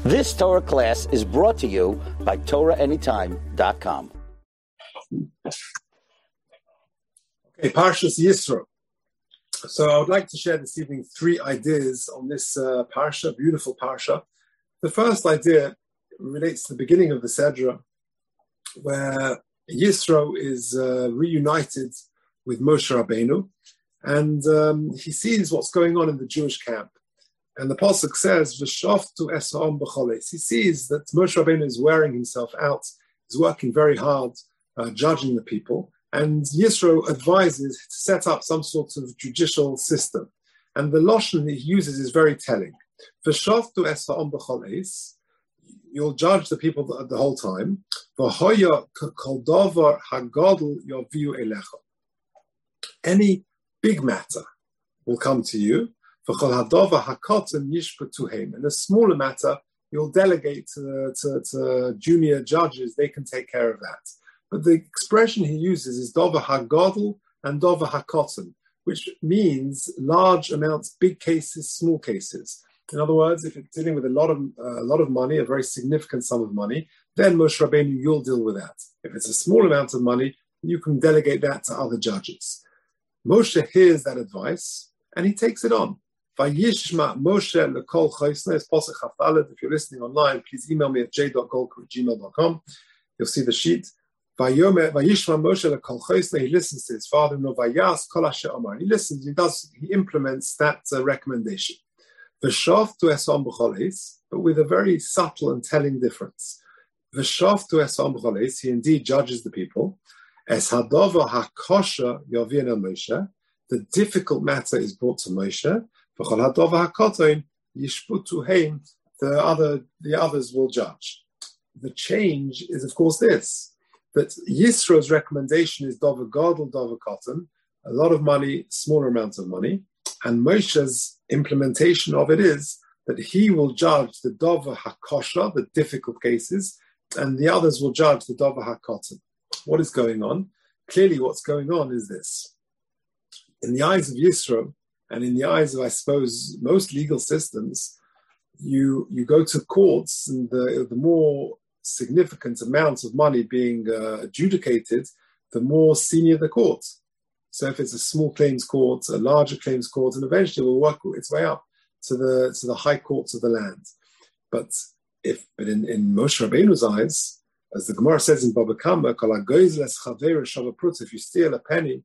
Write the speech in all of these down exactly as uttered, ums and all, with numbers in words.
This Torah class is brought to you by Torah Anytime dot com. Okay, Parshas Yisro. So I would like to share this evening three ideas on this uh, parsha, beautiful parsha. The first idea relates to the beginning of the Sedra, where Yisro is uh, reunited with Moshe Rabbeinu, and um, he sees what's going on in the Jewish camp. And the Pasuk says, "V'shoftu esa'om b'choles." He sees that Moshe Rabbeinu is wearing himself out, is working very hard, uh, judging the people. And Yisro advises to set up some sort of judicial system. And the Lashon that he uses is very telling. V'shoftu esa'om b'choles. You'll judge the people the, the whole time. V'hoya kol davar hagadol yaviu elecha. Any big matter will come to you. And a smaller matter, you'll delegate to, to, to junior judges. They can take care of that. But the expression he uses is Dova HaGodl and Dova HaKotten, which means large amounts, big cases, small cases. In other words, if it's dealing with a lot of uh, a lot of money, a very significant sum of money, then Moshe Rabbeinu, you'll deal with that. If it's a small amount of money, you can delegate that to other judges. Moshe hears that advice and he takes it on. Vayishma Moshe lekol chosna is pasuk chafalad. If you're listening online, please email me at j dot golker at gmail dot com. You'll see the sheet. Vayishma Moshe lekol chosna. He listens to his father-in-law. Vayas kol asher amar. He listens. He does. He implements that uh, recommendation. V'shavtu esom b'choles, but with a very subtle and telling difference. V'shavtu esom b'choles. He indeed judges the people. Es hadova hakosha yavien el Moshe. The difficult matter is brought to Moshe. The other, the others will judge. The change is, of course, this, that Yisro's recommendation is Dover Gadol, Dover Cotton, a lot of money, smaller amounts of money, and Moshe's implementation of it is that he will judge the Dover HaKosha, the difficult cases, and the others will judge the Dover HaKotten. What is going on? Clearly what's going on is this. In the eyes of Yisro, and in the eyes of, I suppose, most legal systems, you you go to courts, and the, the more significant amounts of money being uh, adjudicated, the more senior the court. So if it's a small claims court, a larger claims court, and eventually it will work its way up to the to the high courts of the land. But if but in, in Moshe Rabbeinu's eyes, as the Gemara says in Baba Kama, if you steal a penny,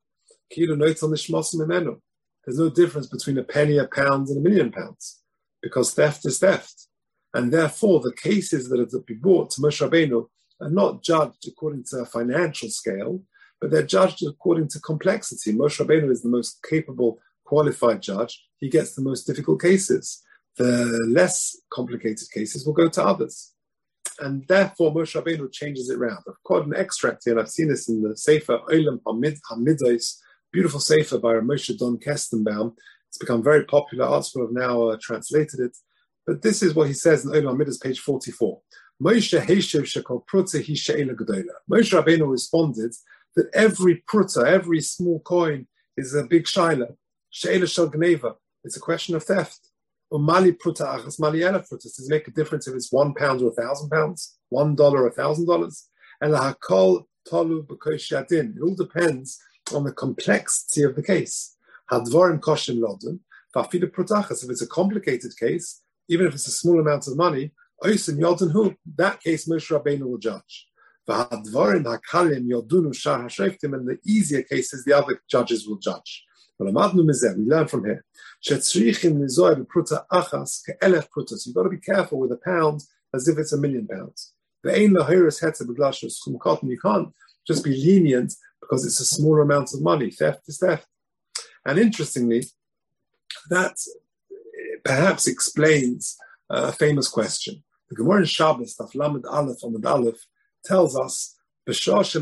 there's no difference between a penny, a pound, and a million pounds, because theft is theft. And therefore, the cases that are to be brought to Moshe Rabbeinu are not judged according to a financial scale, but they're judged according to complexity. Moshe Rabbeinu is the most capable, qualified judge. He gets the most difficult cases. The less complicated cases will go to others. And therefore, Moshe Rabbeinu changes it around. I've quoted an extract here, and I've seen this in the Sefer Olam HaMidos, beautiful sefer by Moshe Don Kestenbaum. It's become very popular. Artschool have now uh, translated it. But this is what he says in Olam HaMidos, page forty-four. Moshe Heishev Shekol Pruta Hi She'ela Gedola. Moshe Rabbeinu responded that every pruta, every small coin, is a big shaila. She'ela Shel Gneva. It's a question of theft. Umali Pruta Achas Mali Ela Pruta. Does it make a difference if it's one pound or a thousand pounds? One dollar or a thousand dollars? And Hakol Tolu B'Kosh Yadin. It all depends on the complexity of the case. Hadvarim koshim lodin, v'afilu prutachas. If it's a complicated case, even if it's a small amount of money, oisin yodin hu, that case Moshe Rabbeinu will judge. V'hadvarim hakalim yodunu shar hashoftim, and the easier cases the other judges will judge. We learn from here. You've got to be careful with a pound as if it's a million pounds. You can't just be lenient because it's a smaller amount of money. Theft is theft. And interestingly, that perhaps explains a famous question. The Gemara in Shabbos, Taf Lamed Aleph Amud Aleph, tells us, when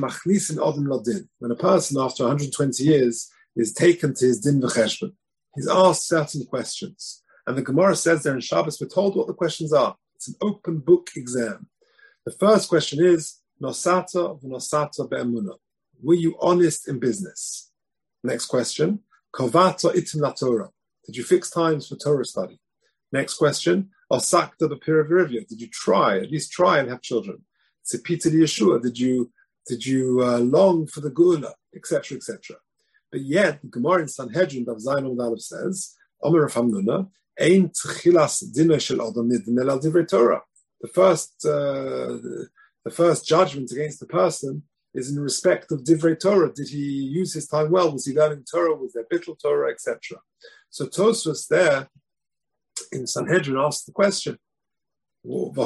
a person after one hundred twenty years is taken to his din v'cheshbon, he's asked certain questions. And the Gemara says there in Shabbos, we're told what the questions are. It's an open book exam. The first question is, Nosata v'nosata be'emunah. Were you honest in business? Next question, Kovata itim la Torah. Did you fix times for Torah study? Next question, Or sakta b'piravirivia. Did you try, at least try and have children? Tzipita Yeshua. Did you did you uh, long for the Geula, et cetera, et cetera. But yet, the Gemara in Sanhedrin, Daf Zayin Amud Aleph says, Omer Rav Hamnuna, Ein tchilas dina shel adam nidin el divrei Torah. The first, uh, the, the first judgment against the person is in respect of divrei Torah. Did he use his time well? Was he learning Torah? Was there bittul Torah, et cetera? So Tosfos there in Sanhedrin asked the question. The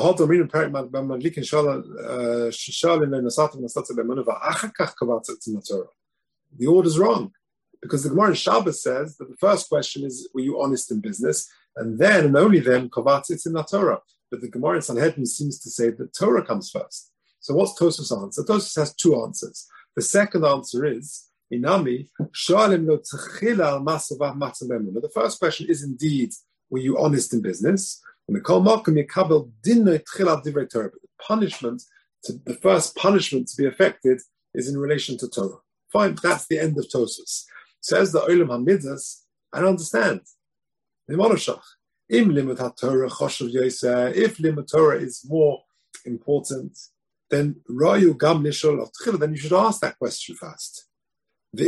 order is wrong, because the Gemara in Shabbos says that the first question is, were you honest in business? And then, and only then, kavatz in the Torah. But the Gemara in Sanhedrin seems to say that Torah comes first. So what's Tosfos' answer? Tosfos has two answers. The second answer is, Inami, the first question is indeed, were you honest in business? And the punishment, to, the first punishment to be affected is in relation to Torah. Fine, that's the end of Tosfos. Says the Olam HaMidas, I don't understand. If limud Torah is more important, then Rayu Gam Nishol of Tchila, then you should ask that question first. But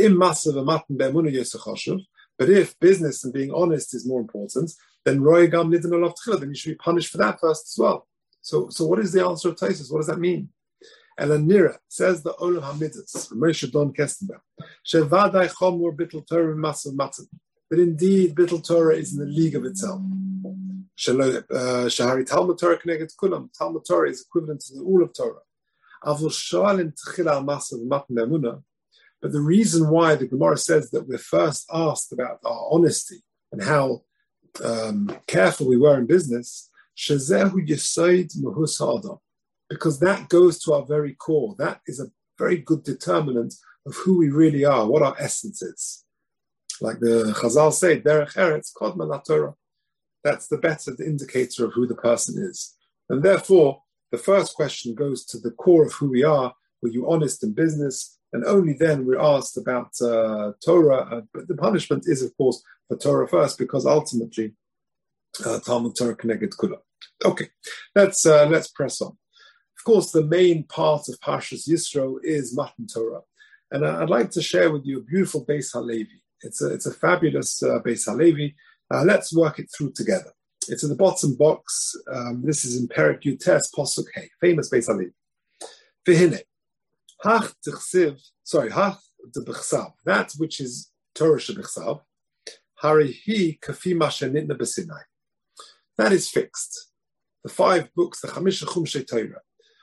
if business and being honest is more important, then Roy Gam Nidin of Tchila, then you should be punished for that first as well. So, so what is the answer of Tosfos? What does that mean? Elanira says the Olam HaMidas, Moshe Don Kestenberg, Shevadai Chomor Bittul Torah Masav Matan. But indeed, Bittul Torah is in the league of itself. Shahari Talmud Torah K'neged Kulam. Talmud Torah is equivalent to the all of Torah. Avul Shalim Tchila Masav Matan Be'emunah. But the reason why the Gemara says that we're first asked about our honesty and how um, careful we were in business, Shazehu Yesoid Mahus Ha'adam. Because that goes to our very core. That is a very good determinant of who we really are, what our essence is. Like the Chazal say, Derech Eretz Kodma La Torah. That's the better indicator of who the person is. And therefore, the first question goes to the core of who we are. Were you honest in business? And only then we're asked about uh, Torah. Uh, but the punishment is, of course, for Torah first, because ultimately, uh, Talmud Torah K'neged Kula. Okay, let's uh, let's press on. Of course, the main part of Parshas Yisro is Matan Torah. And I'd like to share with you a beautiful Beis HaLevi. It's a, it's a fabulous uh, Beis HaLevi. Uh, let's work it through together. It's in the bottom box. Um, this is in Perek Yutes, Posuk Hey, famous Beis HaLevi. V'hine, hach t'chsiv, sorry, hach t'bechsav, that which is Torah shebechsav, harihi kafi mashenitna b'sinai. That is fixed. The five books, the Chamisha Chumshei Torah.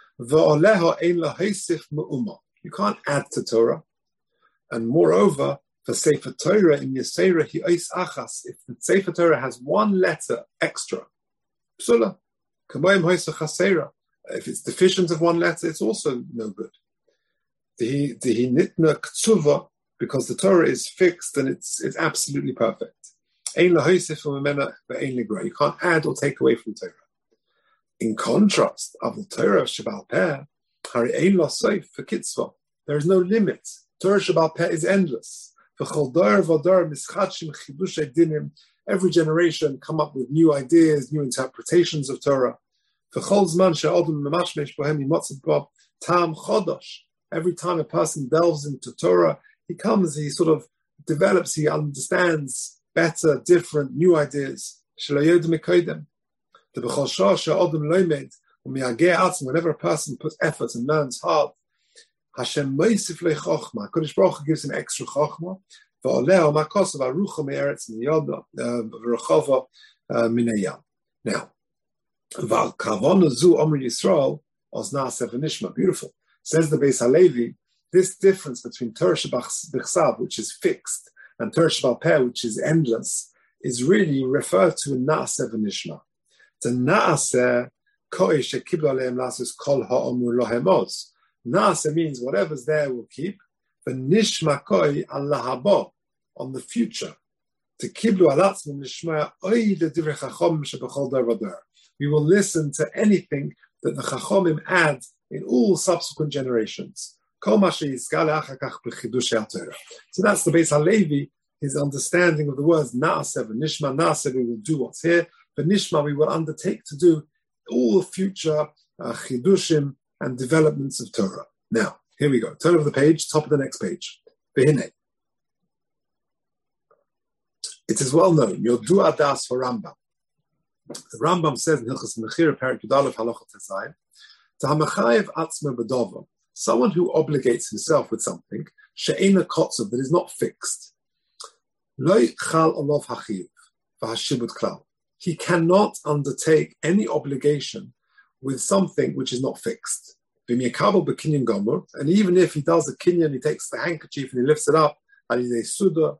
You can't add to Torah. And moreover, for Sefer Torah in Yisera, he ois achas. If the Sefer Torah has one letter extra, psula, kamayim hoisa chasera. If it's deficient of one letter, it's also no good. The the nitna k'tzuva, because the Torah is fixed and it's it's absolutely perfect. Ein lahoisif v'memena ve'ein ligra. You can't add or take away from Torah. In contrast, Avul Torah Shebal Peh, Hari Ein Lo Soif for Kitzvah. There is no limit. Torah Shebal Peh is endless. V'chol Dor V'Dor Mischatshim Chidushei Dinim. Every generation come up with new ideas, new interpretations of Torah. V'chol Zman She'odom Memashmesh Bohem Yimotzet Bob Tam Chodosh. Every time a person delves into Torah, he comes, he sort of develops, he understands better, different, new ideas. Shelo Yodem Mekoydem. The B'chol Shah She'odom Loimed, whenever a person puts effort and learns hard, Hashem Meisif Le Chochma, Kodesh Baruch Hu gives him extra Chochma, V'oleh Makos of Arucha Me'eretz Miyoda, V'rechova Minayam. Now, Val Kavon Zu Omer Yisrael, Ozna Sevenishma, beautiful. Says the Beis HaLevi, this difference between Torah Shebechsav, which is fixed, and Torah Shebal Peh, which is endless, is really referred to in Na'aseh V'nishma. The Na'aseh Koi Shekiblu Aleim Lasus Kol Ha'omur Lohem Oz. Na'aseh means whatever's there will keep. V'nishma Koi Al Lahabo, on the future. To Kiblu Alatzim Nishma Oy the Divrei Chachom Shebechol Dar V'Dar. We will listen to anything that the Chachomim add in all subsequent generations. So that's the Beis HaLevi, his understanding of the words Na'aseh and Nishma. Na'aseh, we will do what's here. V'nishma, we will undertake to do all future uh, chidushim and developments of Torah. Now, here we go. Turn over the page, top of the next page. V'hinei. It is well known, Yodu Adas for Rambam. The Rambam says in Hilchos Mechira, Perek Yudalev Halacha Tezayin, Ta'hamachayev atzmo b'dover, someone who obligates himself with something, she'ena kotzav, that is not fixed. Lo chal olav hachiyuv v'hashibud klal. He cannot undertake any obligation with something which is not fixed. V'miyakabel b'kinyan gomor, and even if he does a kinyan, he takes the handkerchief and he lifts it up, and he says suda,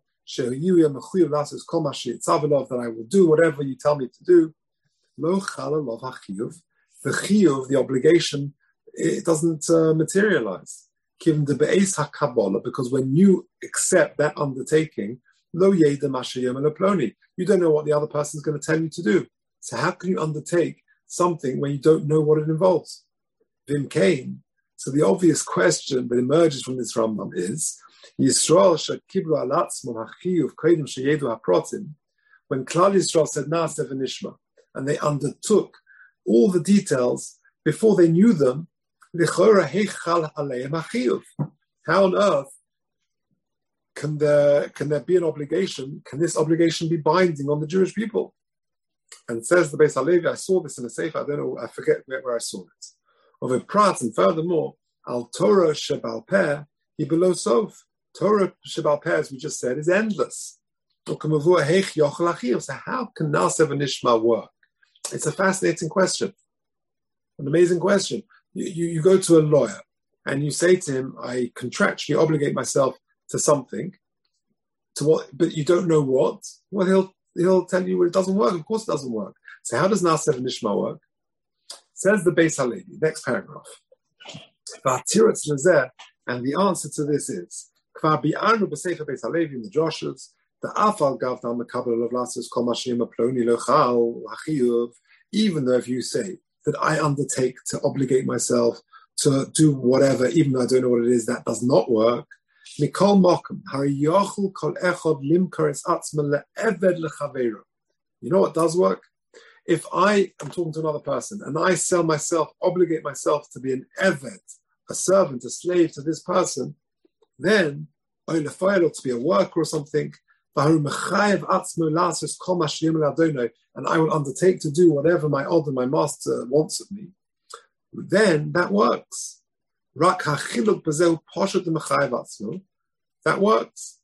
that I will do whatever you tell me to do. Lo chal olav hachiyuv. The chiyuv, the obligation, it doesn't uh, materialize. Given the be'ez hakabbalah, because when you accept that undertaking, lo yeda mashayim alaploni, you don't know what the other person is going to tell you to do. So how can you undertake something when you don't know what it involves? Vim came. So the obvious question that emerges from this Rambam is, Yisrael shekiblu alatzmon hachiyuv kodim sheyedu haprotim, when Klal Yisrael said Na'aseh v'nishma, and they undertook all the details before they knew them, how on earth can there, can there be an obligation? Can this obligation be binding on the Jewish people? And says the Beis Halevi, I saw this in a sefer, I don't know, I forget where, where I saw it. Of a prat, and furthermore, al Torah shebal peh, he below sof. Torah shebal peh, as we just said, is endless. So how can Na'aseh v'nishma work? It's a fascinating question, an amazing question. You, you, you go to a lawyer and you say to him, I contractually obligate myself to something, to what, but you don't know what. Well, he'll he'll tell you, well, it doesn't work. Of course it doesn't work. So how does Na'aseh v'nishma work? Says the Beis Halevi, next paragraph. And the answer to this is, Kvar bi'arnu b'sefer Beis Halevi in the Joshuas, the afal gavdam mekabel of lasus kol mashim aploni lochal hachiyuv. Even though if you say that I undertake to obligate myself to do whatever, even though I don't know what it is, that does not work. Mikol mokum hariyachul kol echad limkares atzma le'eved lechaveru. You know what does work? If I am talking to another person and I sell myself, obligate myself to be an eved, a servant, a slave to this person, then or to be a worker or something, and I will undertake to do whatever my Od, my master wants of me, then that works. That works.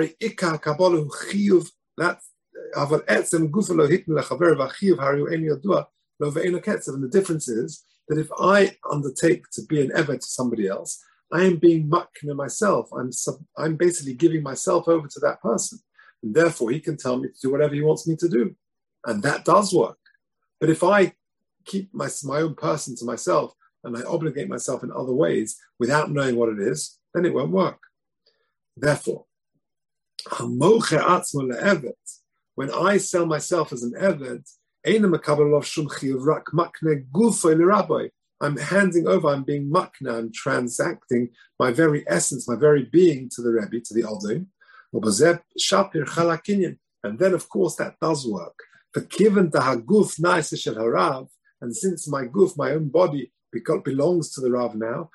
And the difference is that if I undertake to be an eved to somebody else, I am being makna myself. I'm sub, I'm basically giving myself over to that person. And therefore, he can tell me to do whatever he wants me to do. And that does work. But if I keep my, my own person to myself and I obligate myself in other ways without knowing what it is, then it won't work. Therefore, when I sell myself as an eved, I'm handing over, I'm being makna, I'm transacting my very essence, my very being to the Rebbe, to the Aldoim. And then, of course, that does work. And since my guf, my own body, belongs to the Rav now,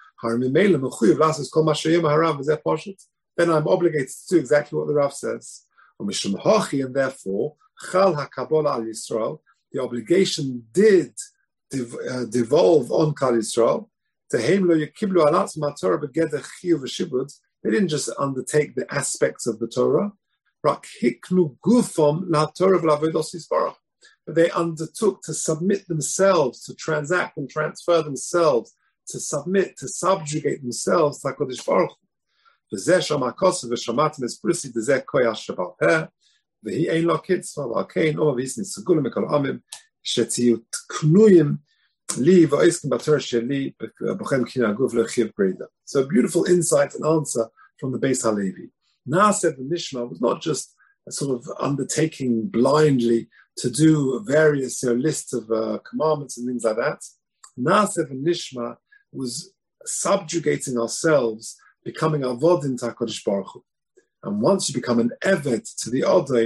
then I'm obligated to do exactly what the Rav says. And therefore, the obligation did dev- uh, devolve on Klal Yisrael. They didn't just undertake the aspects of the Torah, but they undertook to submit themselves, to transact and transfer themselves, to submit, to subjugate themselves to HaKadosh Baruch Hu. והיא אין לו קצפה, ועל כן אור ויסני סגולים מכל העמים, שתהיו קנויים לי ועסקים בתורה שלי, בכם קניין הגוף לחיוב פרידה. So a beautiful insight and answer from the Beis Halevi. Na'aseh v'nishma was not just a sort of undertaking blindly to do various, you know, lists of uh, commandments and things like that. Na'aseh v'nishma was subjugating ourselves, becoming avodim to HaKadosh Baruch Hu. And once you become an eved to the Odin,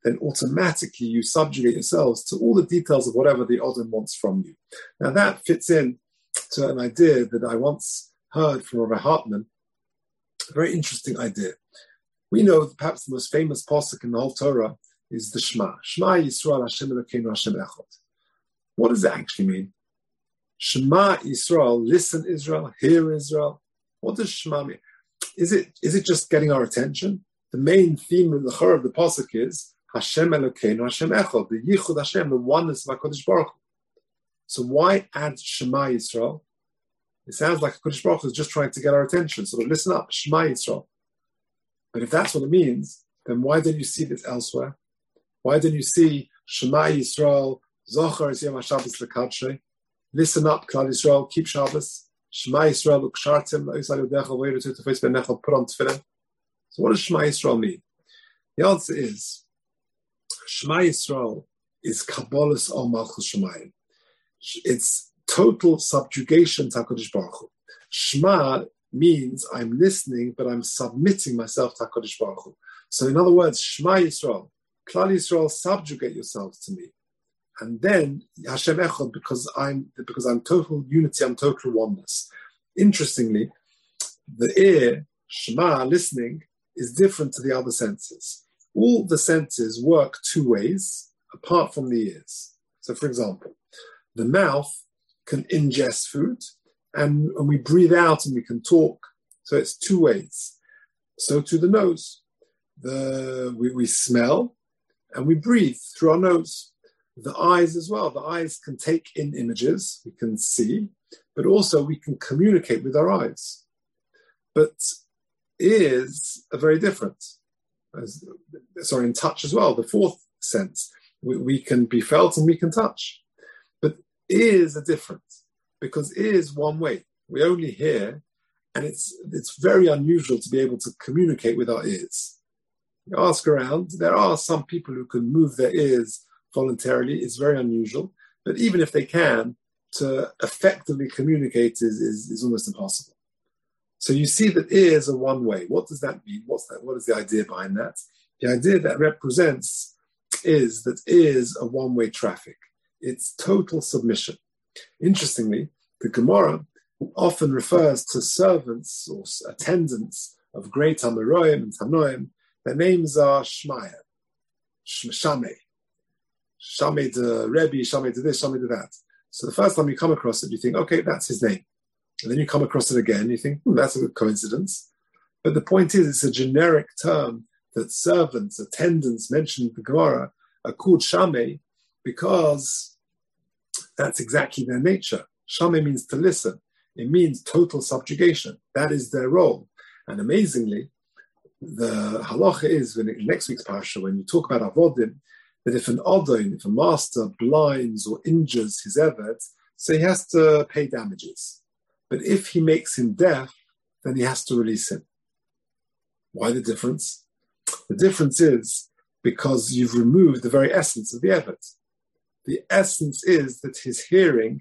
then automatically you subjugate yourselves to all the details of whatever the Odin wants from you. Now that fits in to an idea that I once heard from Rabbi Hartman, a very interesting idea. We know that perhaps the most famous pasuk in the whole Torah is the Shema. Shema Yisrael Hashem Elokeinu Hashem Echad. What does that actually mean? Shema Yisrael, listen Israel, hear Israel. What does Shema mean? Is it is it just getting our attention? The main theme of the Chor of the pasuk is Hashem Elokeinu Hashem Echad, the Yichud Hashem, the oneness of HaKadosh Baruch Hu. So why add Shema Yisrael? It sounds like HaKadosh Baruch Hu is just trying to get our attention. Sort of listen up, Shema Yisrael. But if that's what it means, then why don't you see this elsewhere? Why don't you see Shema Yisrael, Zochar es Yom HaShabbos L'Kadshay, listen up, Klal Yisrael, keep Shabbos, Shema Yisrael, Ukshartim, La'isal Yodecha, V'yeretu Tefes Benecha, put on Tefillin. So what does Shema Yisrael mean? The answer is, Shema Yisrael is Kabbalah's Ol Malchus Shemayim. It's total subjugation to HaKadosh Baruch Hu. Shema means I'm listening, but I'm submitting myself to HaKadosh Baruch Hu. So in other words, Shema Yisrael, Klal Yisrael, subjugate yourselves to me. And then Hashem Echad, because I'm because I'm total unity, I'm total oneness. Interestingly, the ear, Shema, listening, is different to the other senses. All the senses work two ways, apart from the ears. So for example, the mouth can ingest food, and, and we breathe out and we can talk. So it's two ways. So to the nose, the we, we smell and we breathe through our nose. The eyes as well. The eyes can take in images, we can see, but also we can communicate with our eyes. But ears are very different. As, sorry, in touch as well, the fourth sense. We, we can be felt and we can touch. But ears are different because ears one way. We only hear, and it's it's very unusual to be able to communicate with our ears. You ask around, there are some people who can move their ears voluntarily. It's very unusual, but even if they can, to effectively communicate is, is, is almost impossible. So you see that ears are one way. What does that mean? What's that? What is the idea behind that? The idea that represents is that ears are one-way traffic. It's total submission. Interestingly, the Gemara often refers to servants or attendants of great Amoraim and Tanoim. Their names are Shmaya, Shamei. Shamei to Rebbe, Shamei to this, Shamei to that. So the first time you come across it, you think, okay, that's his name. And then you come across it again, you think, hmm, that's a good coincidence. But the point is, it's a generic term that servants, attendants mentioned in the Gemara are called Shamei because that's exactly their nature. Shamei means to listen. It means total subjugation. That is their role. And amazingly, the halacha is, when in next week's parasha, when you talk about avodim, that if an odin, if a master blinds or injures his eved, so he has to pay damages. But if he makes him deaf, then he has to release him. Why the difference? The difference is because you've removed the very essence of the eved. The essence is that his hearing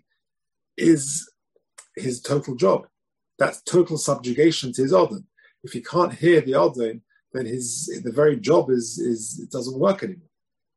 is his total job. That's total subjugation to his odin. If he can't hear the odin, then his the very job is is it doesn't work anymore.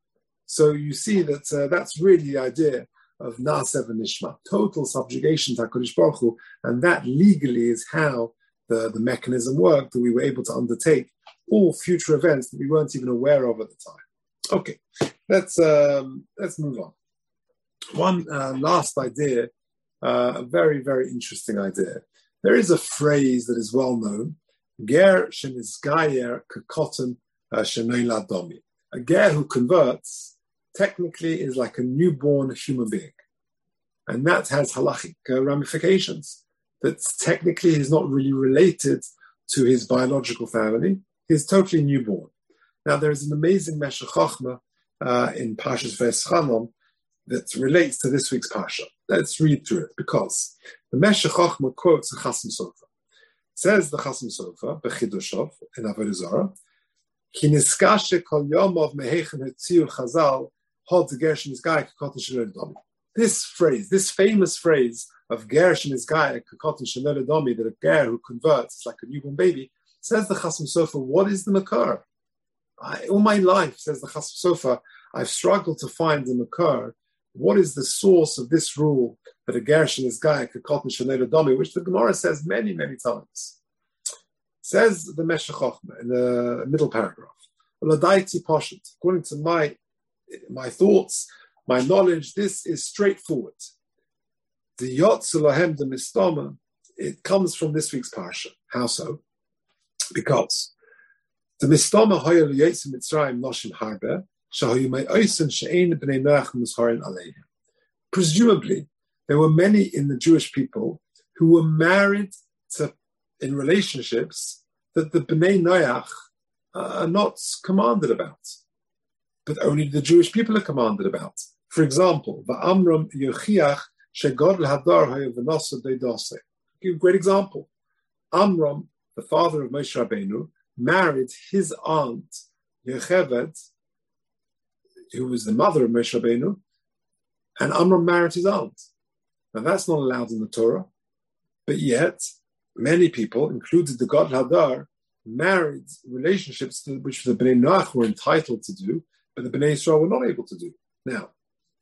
So you see that uh, that's really the idea of Na'aseh v'nishma, total subjugation to HaKadosh Baruch Hu, and that legally is how the, the mechanism worked, that we were able to undertake all future events that we weren't even aware of at the time. Okay, let's um, let's move on. One uh, last idea, uh, a very, very interesting idea. There is a phrase that is well known, Ger shenizgayer kakoton shenoilad domi. A ger who converts technically is like a newborn human being. And that has halachic uh, ramifications. That technically he's not really related to his biological family. He's totally newborn. Now there is an amazing Meshech Chochmah uh, in Parshas V'eschanon that relates to this week's Parsha. Let's read through it, because the Meshech Chochmah quotes the Chasam Sofer. It says the Chasam Sofer, B'chidushov, in Avodah Zarah, Ki niskashe kol yomov mehechen hetziu chazal hod gershon is guy kakotin shenol domi. This phrase, this famous phrase of gershon is guy kakotin shenol domi, that a ger who converts is like a newborn baby, says the Chasam Sofer, what is the makar? I, all my life, says the Chasam Sofer, I've struggled to find in the Makar what is the source of this rule that a Gershon is Guy, Kakotan Shanel Domi, which the Gemara says many, many times. Says the Meshech Chochmah in the middle paragraph. According to my, my thoughts, my knowledge, this is straightforward. The Yotzelahem de Mistoma, it comes from this week's parsha. How so? Because the Mistoma Hoyel Yetz Mitzrayim Noshim Harbe, presumably, there were many in the Jewish people who were married to in relationships that the Bnei Noach are not commanded about, but only the Jewish people are commanded about. For example, the Amram Yochiach Shegodl Hadar Hayav V'Nosa Deidose. Give a great example. Amram, the father of Moshe Rabbeinu, married his aunt Yocheved, who was the mother of Moshe Rabbeinu, and Amram married his aunt. Now that's not allowed in the Torah, but yet many people, including the God Hadar, married relationships to, which the Bnei Noach were entitled to do, but the Bnei Yisrael were not able to do. Now,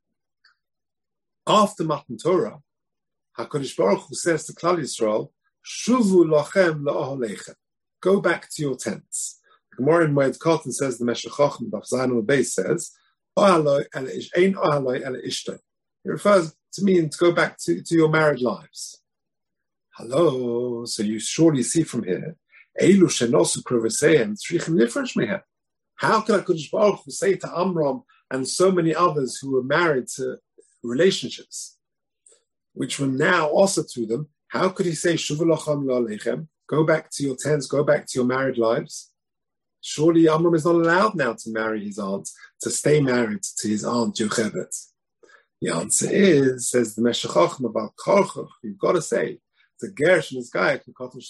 after Matan Torah, HaKadosh Baruch Hu says to Klal Yisrael, Shuvu lachem la'oholechem. Go back to your tents. The Gemara in Moed Katan says, the Meshech Chochmah, Daf Zayin on the base says, it refers to mean to go back to, to your married lives. Hello, so you surely see from here, how can HaKadosh Baruch Hu say to Amram and so many others who were married to relationships, which were now also to them, how could he say, go back to your tents, go back to your married lives? Surely Amram is not allowed now to marry his aunt, to stay married to his aunt Yocheved. The answer is, says the Meshech Chochmah about Korchoch, you've got to say, the Gershon is Guy,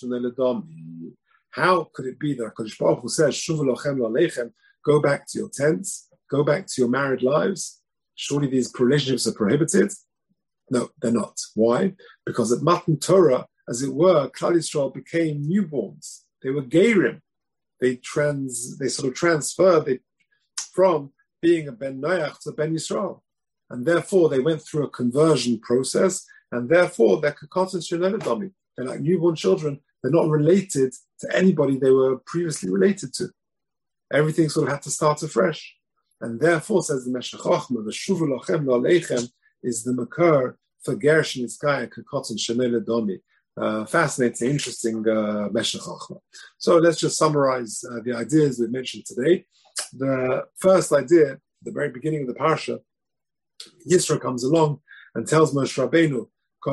how could it be that HaKadosh Baruch Hu says, Shuvu lachem la'aleichem, go back to your tents, go back to your married lives? Surely these relationships are prohibited? No, they're not. Why? Because at Matan Torah, as it were, Klal Yisrael became newborns. They were Gerim. They trans, they sort of transferred they, from being a Ben Noach to Ben Yisrael. And therefore, they went through a conversion process, and therefore, they're Kakotan Shanel Domi. They're like newborn children. They're not related to anybody they were previously related to. Everything sort of had to start afresh. And therefore, says the Meshech Chochmah, the Shuvu lachem la'aleichem is the makar for Gershon Itzkaya Kakotan Shanel Domi. Uh, fascinating, interesting uh, Meshech Chochmah. So let's just summarize uh, the ideas we mentioned today. The first idea, at the very beginning of the parsha, Yisro comes along and tells Moshe Rabbeinu,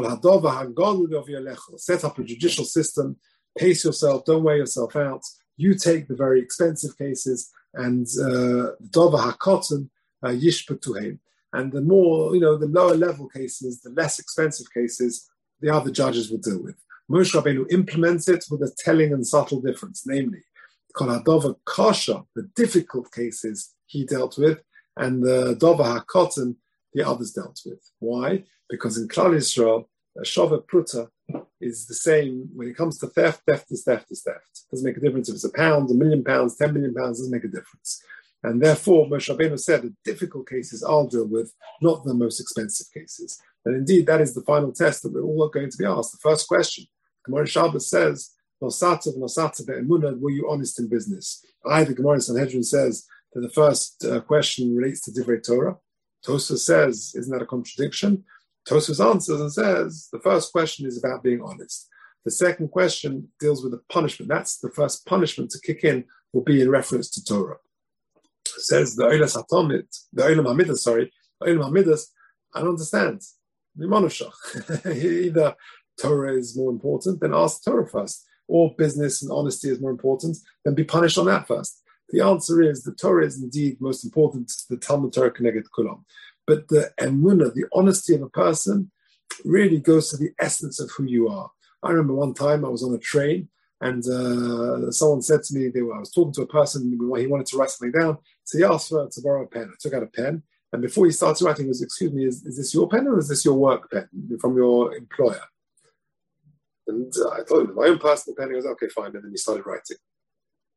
set up a judicial system, pace yourself, don't wear yourself out. You take the very expensive cases, and Dova HaKotten Yishpatuhem. And the more, you know, the lower level cases, the less expensive cases, the other judges will deal with. Moshe Rabbeinu implements it with a telling and subtle difference, namely, Kol HaDova Kasha, the difficult cases he dealt with, and the Dova HaKotten, the others dealt with. Why? Because in Klal Yisrael, a Shava Pruta is the same when it comes to theft. Theft is theft is theft. It doesn't make a difference if it's a pound, a million pounds, ten million pounds, doesn't make a difference. And therefore, Moshe Rabbeinu said the difficult cases I'll deal with, not the most expensive cases. And indeed, that is the final test that we're all going to be asked. The first question, Gemara Shabbos says, Nosatzav, Nosatzav Emunah, were you honest in business? Either Gemara Sanhedrin says that the first uh, question relates to Divrei Torah. Tosfos says, isn't that a contradiction? Tosfos answers and says, the first question is about being honest. The second question deals with the punishment. That's the first punishment to kick in will be in reference to Torah. It says the Oilas Hatomit, the Olam Hamidas, sorry, Olam Hamidas, I don't understand. Either Torah is more important, then ask Torah first, or business and honesty is more important, then be punished on that first. The answer is the Torah is indeed most important to the Talmud Torah Keneged Kulam. But the emunah, the honesty of a person, really goes to the essence of who you are. I remember one time I was on a train and uh, someone said to me, they were, I was talking to a person, he wanted to write something down, so he asked for to borrow a pen. I took out a pen, and before he started writing, he was, excuse me, is, is this your pen or is this your work pen from your employer? And uh, I told him, my own personal pen. He goes, okay, fine. And then he started writing.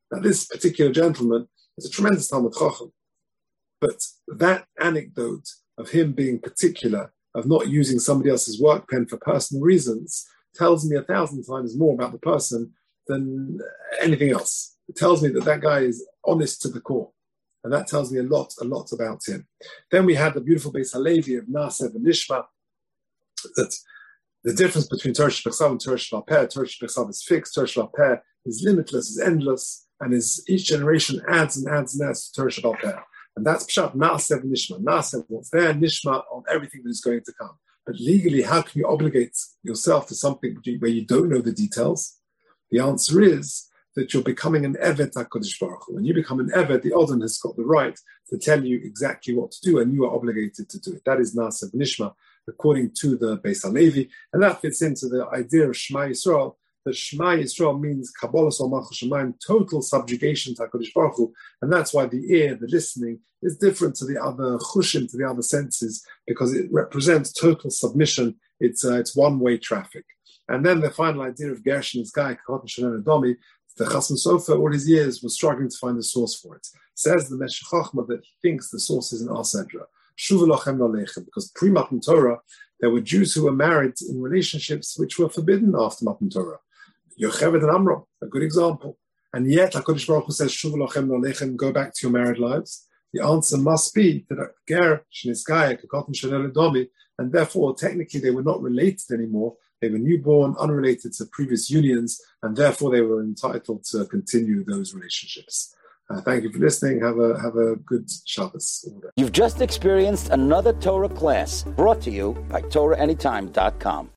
Now, this particular gentleman is a tremendous Talmud Chacham, but that anecdote of him being particular, of not using somebody else's work pen for personal reasons, tells me a thousand times more about the person than anything else. It tells me that that guy is honest to the core. And that tells me a lot, a lot about him. Then we had the beautiful Beis Halevi of Naasev and Nishma, that the difference between Torah Shebechsav and Torah Sheba'al Peh, Torah Shebechsav is fixed, Torah Sheba'al Peh is limitless, is endless, and is each generation adds and adds and adds to Torah Sheba'al Peh. And that's Pshat, Naasev and Nishma. Naasev, what's there, Nishma, on everything that is going to come. But legally, how can you obligate yourself to something where you don't know the details? The answer is that you're becoming an Eved HaKadosh Baruch Hu. When you become an Eved, the Odin has got the right to tell you exactly what to do, and you are obligated to do it. That is Naasev Nishma, according to the Beis Halevi. And that fits into the idea of Shema Yisrael, that Shema Yisrael means Kabbalah Sol Malchus Shemayim, total subjugation to HaKadosh Baruch Hu. And that's why the ear, the listening, is different to the other chushim, to the other senses, because it represents total submission. It's uh, it's one-way traffic. And then the final idea of Gershon is Guy, Kachotin Shalom Adomi, the Chasam Sofer, all his years, was struggling to find the source for it. Says the Meshech Chochmah that he thinks the source is in Ar Sedra. Shuv Lochem Nolechem, because pre-Matan Torah, there were Jews who were married in relationships which were forbidden after Matan Torah. Yocheved and Amram, a good example. And yet, HaKadosh Baruch Hu says, Shuv Lochem Nolechem, go back to your married lives. The answer must be that Ger, Shnizgaya, Kakotin Shalel Domi, and therefore, technically, they were not related anymore. They were newborn, unrelated to previous unions, and therefore they were entitled to continue those relationships. Uh, thank you for listening. Have a have a good Shabbos. You've just experienced another Torah class brought to you by Torah Anytime dot com.